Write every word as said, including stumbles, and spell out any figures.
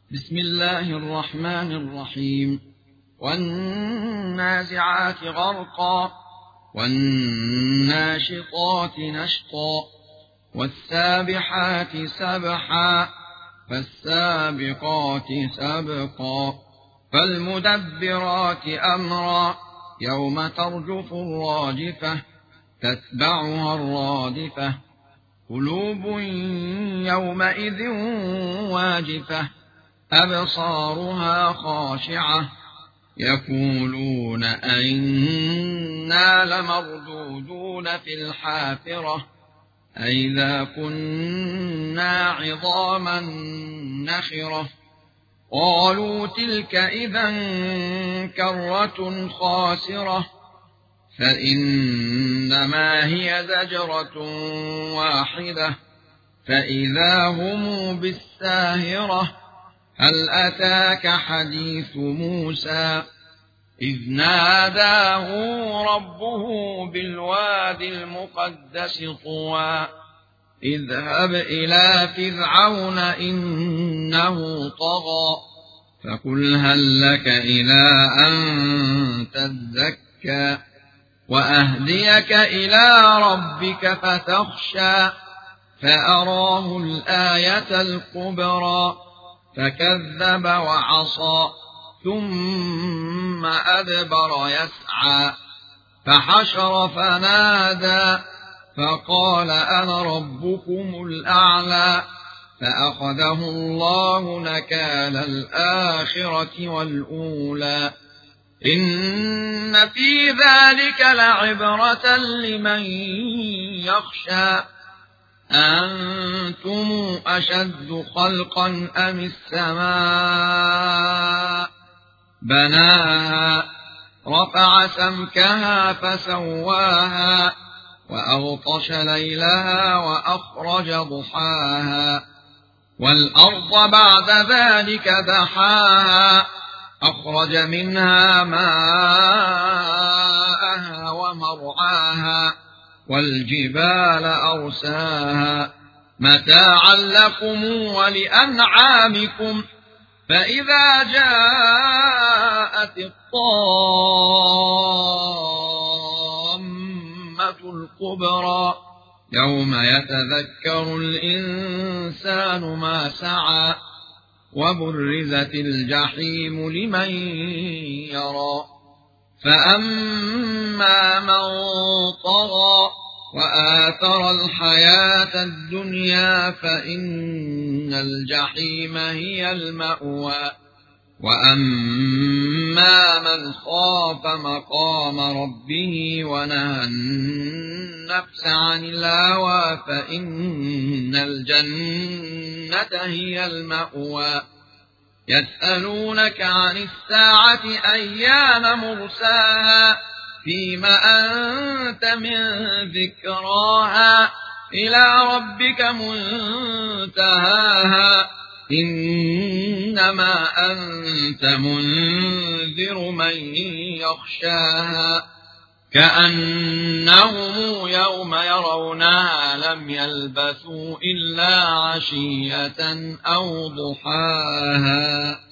بسم الله الرحمن الرحيم. والنازعات غرقا والناشطات نشطا والسابحات سبحا فالسابقات سبقا فالمدبرات أمرا يوم ترجف الراجفة تتبعها الرادفة قلوب يومئذ واجفة أبصارها خاشعة يقولون أئنا لمردودون في الحافرة أئذا كنا عظاما نخرة قالوا تلك إذا كرة خاسرة فإنما هي زجرة واحدة فإذا هم بالساهرة هل أتاك حديث موسى إذ ناداه ربه بالوادي المقدس طوى اذهب إلى فرعون إنه طغى فقل هل لك إلى أن تزكى وأهديك إلى ربك فتخشى فأراه الآية الكبرى فكذب وعصى ثم أدبر يسعى فحشر فنادى فقال أنا ربكم الأعلى فأخذه الله نكال الآخرة والأولى إن في ذلك لعبرة لمن يخشى أنتم أشد خلقا أم السماء بناها رفع سمكها فسواها وأغطش ليلها وأخرج ضحاها والأرض بعد ذلك دحاها أخرج منها ماءها ومرعاها والجبال أرساها متاعا لكم ولأنعامكم فإذا جاءت الطامة الكبرى يوم يتذكر الإنسان ما سعى وبرزت الجحيم لمن يرى فأما من طغى وآثر الحياة الدنيا فإن الجحيم هي المأوى وأما من خاف مقام ربه ونهى النفس عن الهوى فإن الجنة هي المأوى يسألونك عن الساعة أيان مرساها فيم أنت من ذكراها إلى ربك منتهاها إنما أنت منذر من يخشاها كأنهم يوم يرونها لم يلبثوا إلا عشية أو ضحاها.